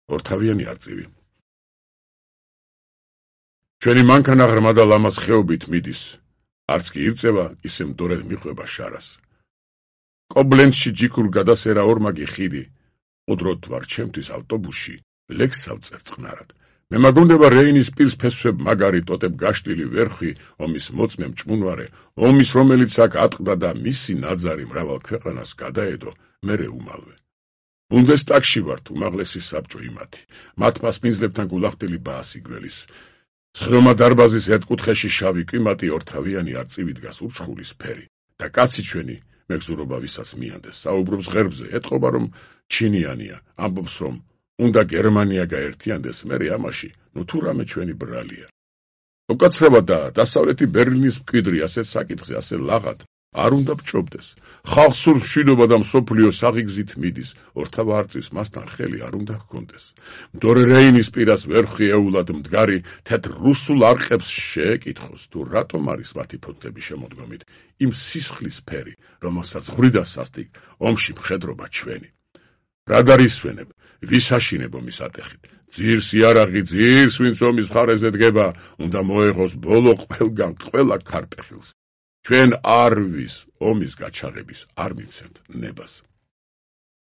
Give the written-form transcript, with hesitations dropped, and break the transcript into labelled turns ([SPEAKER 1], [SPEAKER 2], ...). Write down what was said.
[SPEAKER 1] ორთავიანი არწივი. ჩვენი მანქანა ღრმა და ლამაზ ხეობით მიდის. არც კი ირწევა, ისე მდორედ მიყვება შარას. კობლენცში ჯიქურ გადასერა ორმაგი ხიდი. ყუდროდ ვარ ჩემთვის ავტობუსში, ლექსს ავწერ წყნარად. მე მაგონდება რეინის პირს ფესვებ მაგარი ტოტებ გაშლილი ვერხვი, ომის მოწმემ ჭმუნვარე, ომის რომელიც აქ ატყდა და მისი ნაძარი მრავალ ქვეყანას გადაედო, მერე უმალვე. ბუნდესტაგში ვართ უმაღლესი საბჭო იმათი, მათ მასპინძლებთან გულახდელი ბაასი გველის. სხდომა დარბაზის ერთკუთხედში შავი კვიმატი ორთავიანი არწივი დგას ურჩხულის ფერი და კაცი ჩვენი მეგზურობა ვისაც მიანდეს საუბრობს ღერბზე ეთყობა რომ ჩინიანია ამბობს რომ უნდა გერმანია გაერთიანდეს მერე ამაში ნუ თუ რამე ჩვენი ბრალია უკაცრება და დასავლეთი ბერლინის მკვიდრი ასეთ საკითხზე ასე ლაღად არ უნდა ბჭობდეს ხალხს სურს მშვიდობა და მსოფლიო საღიგზით მიდის ორთავა არწივს მასთან ხელი არ უნდა ჰქონდეს მდორე რეინის პირას ვერხვი ეულად მდგარი თეთრ რუსულ არყებს შეეკითხოს თუ რატომ არის მათი ფოთლები შემოდგომით იმ სისხლის ფერი რომელსაც ღვრიდა სასტიკ ომში მხედრობა ჩვენი რა დარისვენებ ვის აშინებ ომის ატეხით ძირს იარაღი ძირს ვინც ომის მხარეზე დგება უნდა მოეღოს ბოლო ყველგან ყველა ქარპეხილს ჩვენ არ ვის ომის გაჩაღების არ მიცემთ ნებას